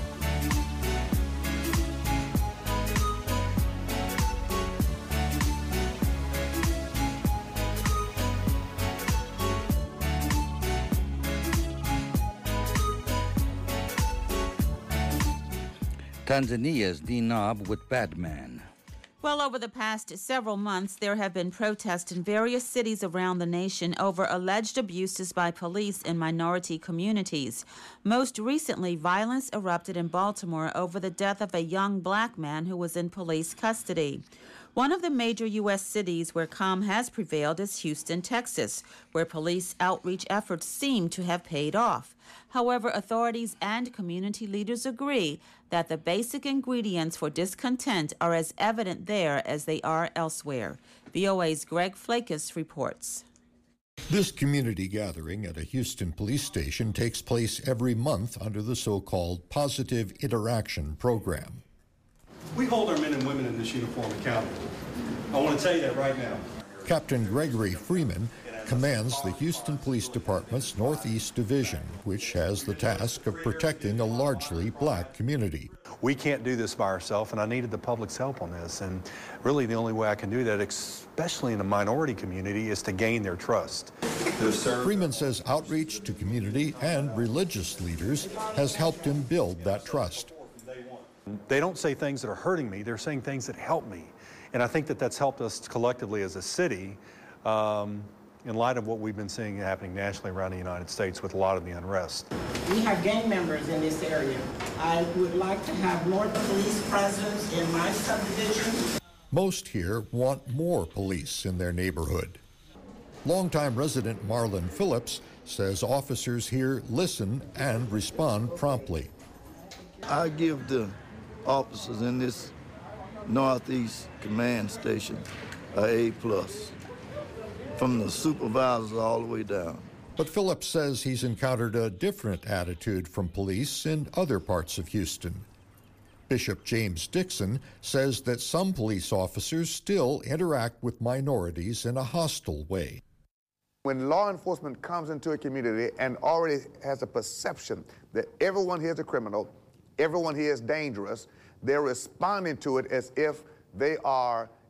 Tanzania's Dinob with Badman. Well, over the past several months, there have been protests in various cities around the nation over alleged abuses by police in minority communities. Most recently, violence erupted in Baltimore over the death of a young black man who was in police custody. One of the major U.S. cities where calm has prevailed is Houston, Texas, where police outreach efforts seem to have paid off. However, authorities and community leaders agree that the basic ingredients for discontent are as evident there as they are elsewhere. VOA's Greg Flakes reports. This community gathering at a Houston police station takes place every month under the so-called Positive Interaction Program. We hold our men and women in this uniform accountable. I want to tell you that right now. Captain Gregory Freeman commands the Houston Police Department's Northeast Division, which has the task of protecting a largely black community. We can't do this by ourselves, and I needed the public's help on this. And really the only way I can do that, especially in a minority community, is to gain their trust. Freeman says outreach to community and religious leaders has helped him build that trust. They don't say things that are hurting me, they're saying things that help me. And I think that that's helped us collectively as a city in light of what we've been seeing happening nationally around the United States with a lot of the unrest. We have gang members in this area. I would like to have more police presence in my subdivision. Most here want more police in their neighborhood. Longtime resident Marlon Phillips says officers here listen and respond promptly. I give the officers in this Northeast Command Station an A+, from the supervisors all the way down. But Phillips says he's encountered a different attitude from police in other parts of Houston. Bishop James Dixon says that some police officers still interact with minorities in a hostile way. When law enforcement comes into a community and already has a perception that everyone here is a criminal, everyone here is dangerous, they're responding to it as if they are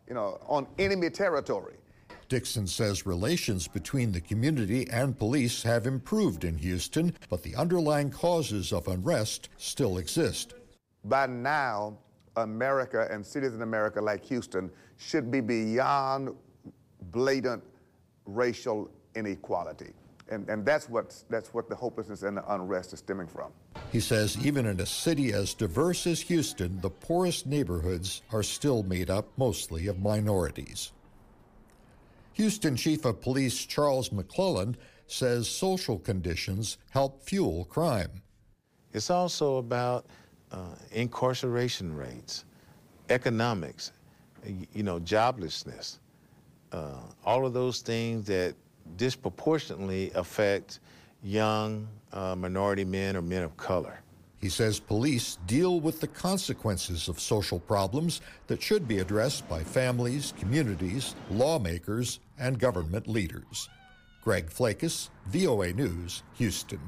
on enemy territory. Dixon says relations between the community and police have improved in Houston, but the underlying causes of unrest still exist. By now, America and cities in America like Houston should be beyond blatant racial inequality. And that's what the hopelessness and the unrest is stemming from. He says even in a city as diverse as Houston, the poorest neighborhoods are still made up mostly of minorities. Houston Chief of Police Charles McClellan says social conditions help fuel crime. It's also about incarceration rates, economics, joblessness, all of those things that disproportionately affect young minority men or men of color. He says police deal with the consequences of social problems that should be addressed by families, communities, lawmakers, and government leaders. Greg Flakus, VOA News, Houston.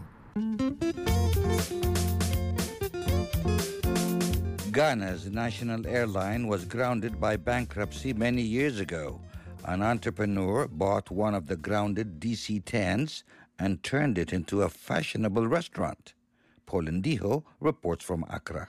Ghana's national airline was grounded by bankruptcy many years ago. An entrepreneur bought one of the grounded DC-10s and turned it into a fashionable restaurant. Paul Ndiho reports from Accra.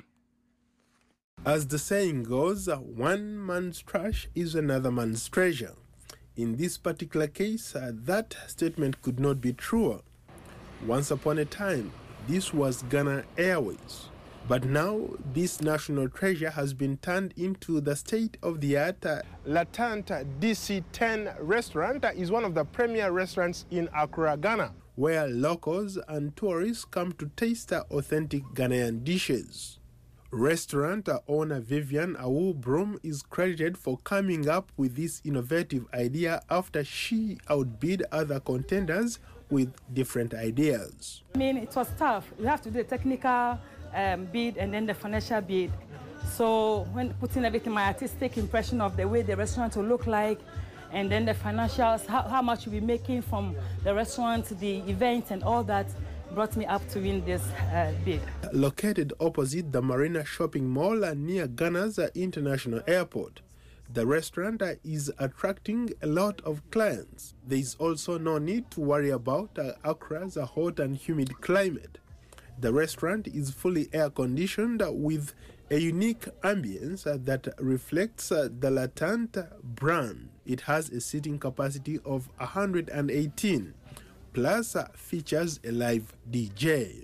As the saying goes, one man's trash is another man's treasure. In this particular case, that statement could not be truer. Once upon a time, this was Ghana Airways. But now, this national treasure has been turned into the state-of-the-art Latente DC-10 restaurant. Is one of the premier restaurants in Accra, Ghana, where locals and tourists come to taste authentic Ghanaian dishes. Restaurant owner Vivian Awu-Brum is credited for coming up with this innovative idea after she outbid other contenders with different ideas. It was tough. You have to do the technical bid and then the financial bid. So when putting everything, my artistic impression of the way the restaurant will look like, and then the financials, how much we'll be making from the restaurant, the event, and all that brought me up to win this bid. Located opposite the Marina Shopping Mall near Ghana's International Airport, the restaurant is attracting a lot of clients. There is also no need to worry about Accra's hot and humid climate. The restaurant is fully air-conditioned with a unique ambience that reflects the Latente brand. It has a seating capacity of 118, plus features a live DJ.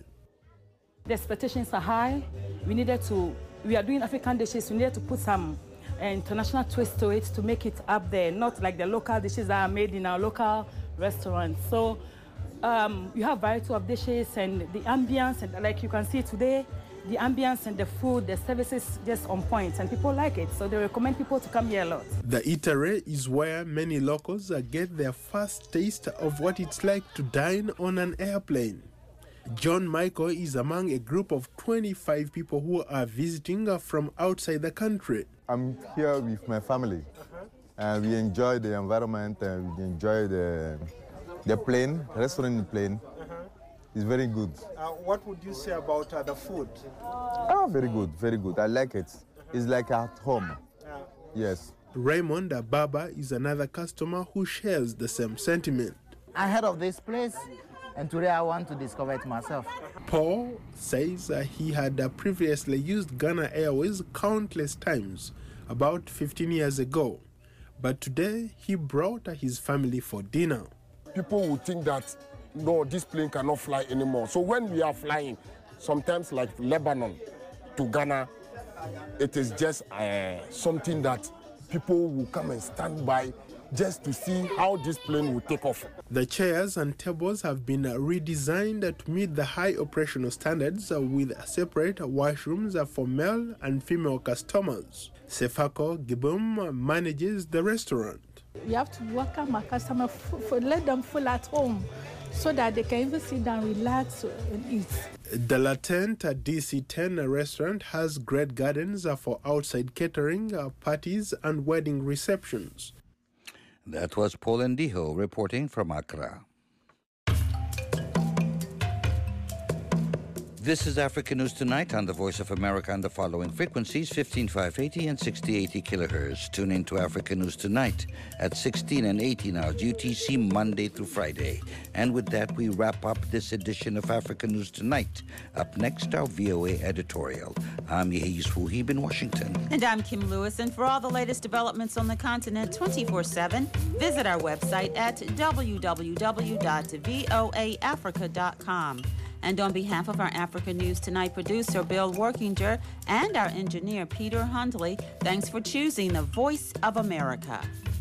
The expectations are high. We are doing African dishes, we needed to put some international twist to it to make it up there, not like the local dishes that are made in our local restaurants. So you have variety of dishes and the ambience, and like you can see today, the ambience and the food, the services just on point, and people like it, so they recommend people to come here a lot. The eatery is where many locals get their first taste of what it's like to dine on an airplane. John Michael is among a group of 25 people who are visiting from outside the country. I'm here with my family, and we enjoy the environment, and we enjoy the plane, restaurant plane. It's very good. What would you say about the food? Oh, very good, very good. I like it. It's like at home. Yes. Raymond Ababa is another customer who shares the same sentiment. I heard of this place, and today I want to discover it myself. Paul says he had previously used Ghana Airways countless times, about 15 years ago. But today, he brought his family for dinner. People would think that, no, this plane cannot fly anymore. So when we are flying, sometimes like Lebanon to Ghana, it is just something that people will come and stand by just to see how this plane will take off. The chairs and tables have been redesigned to meet the high operational standards with separate washrooms for male and female customers. Sefako Gibum manages the restaurant. You have to welcome our customer, let them feel at home, so that they can even sit down, relax, and eat. The Latente DC-10 restaurant has great gardens for outside catering, parties, and wedding receptions. That was Paul Ndiho reporting from Accra. This is Africa News Tonight on the Voice of America on the following frequencies, 15580 and 6080 kilohertz. Tune in to Africa News Tonight at 16 and 18 hours UTC Monday through Friday. And with that, we wrap up this edition of Africa News Tonight. Up next, our VOA editorial. I'm Yehis Fuhib in Washington. And I'm Kim Lewis. And for all the latest developments on the continent 24/7, visit our website at www.voaafrica.com. And on behalf of our Africa News Tonight producer, Bill Workinger, and our engineer, Peter Hundley, thanks for choosing the Voice of America.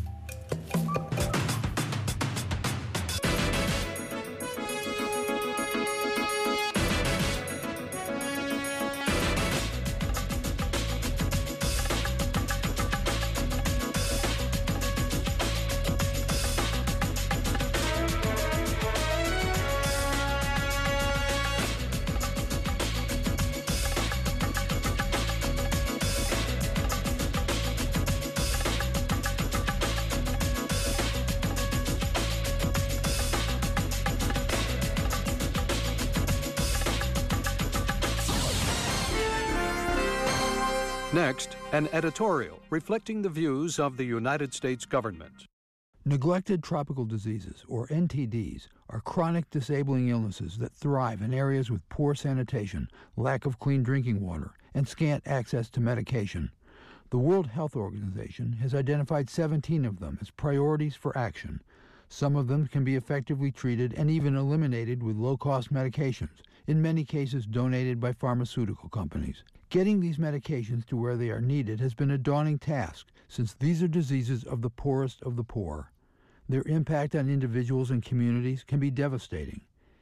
Next, an editorial reflecting the views of the United States government. Neglected tropical diseases, or NTDs, are chronic disabling illnesses that thrive in areas with poor sanitation, lack of clean drinking water, and scant access to medication. The World Health Organization has identified 17 of them as priorities for action. Some of them can be effectively treated and even eliminated with low-cost medications, in many cases donated by pharmaceutical companies. Getting these medications to where they are needed has been a daunting task, since these are diseases of the poorest of the poor. Their impact on individuals and communities can be devastating.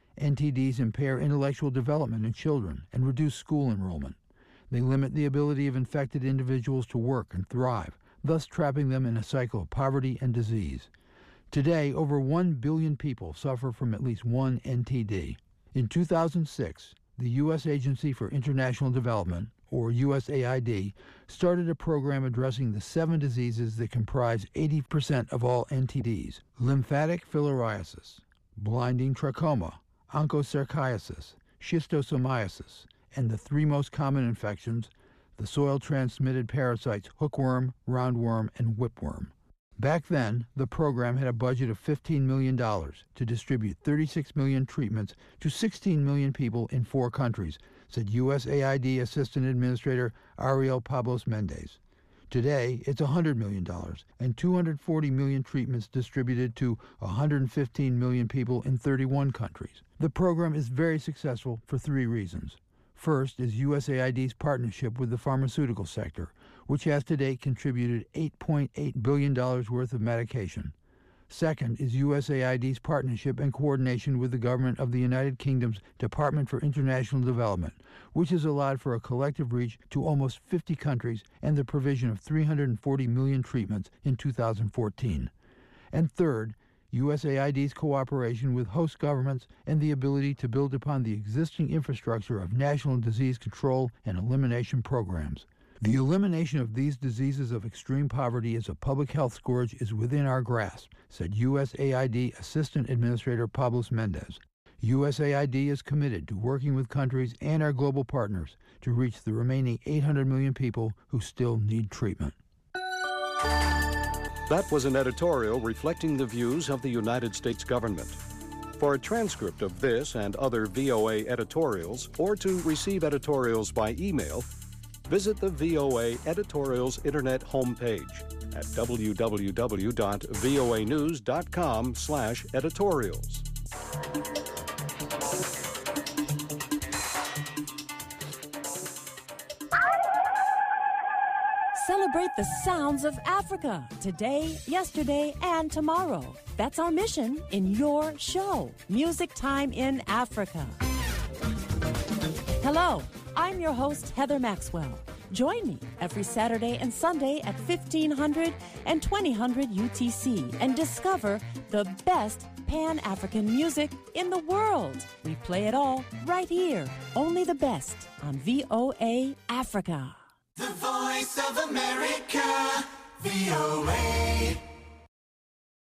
NTDs impair intellectual development in children and reduce school enrollment. They limit the ability of infected individuals to work and thrive, thus trapping them in a cycle of poverty and disease. Today, over 1 billion people suffer from at least one NTD. In 2006, the U.S. Agency for International Development, or USAID, started a program addressing the 7 diseases that comprise 80% of all NTDs: lymphatic filariasis, blinding trachoma, onchocerciasis, schistosomiasis, and the 3 most common infections, the soil-transmitted parasites hookworm, roundworm, and whipworm. Back then, the program had a budget of $15 million to distribute 36 million treatments to 16 million people in 4 countries, said USAID Assistant Administrator Ariel Pablos Mendez. Today, it's $100 million and 240 million treatments distributed to 115 million people in 31 countries. The program is very successful for 3 reasons. First is USAID's partnership with the pharmaceutical sector, which has to date contributed $8.8 billion worth of medication. Second is USAID's partnership and coordination with the government of the United Kingdom's Department for International Development, which has allowed for a collective reach to almost 50 countries and the provision of 340 million treatments in 2014. And third, USAID's cooperation with host governments and the ability to build upon the existing infrastructure of national disease control and elimination programs. The elimination of these diseases of extreme poverty as a public health scourge is within our grasp, said USAID Assistant Administrator Pablos Mendez. USAID is committed to working with countries and our global partners to reach the remaining 800 million people who still need treatment. That was an editorial reflecting the views of the United States government. For a transcript of this and other VOA editorials, or to receive editorials by email, visit the VOA Editorials Internet homepage at www.voanews.com/editorials. Celebrate the sounds of Africa today, yesterday, and tomorrow. That's our mission in your show, Music Time in Africa. Hello, I'm your host, Heather Maxwell. Join me every Saturday and Sunday at 1500 and 2000 UTC and discover the best Pan-African music in the world. We play it all right here, only the best on VOA Africa. The Voice of America, VOA.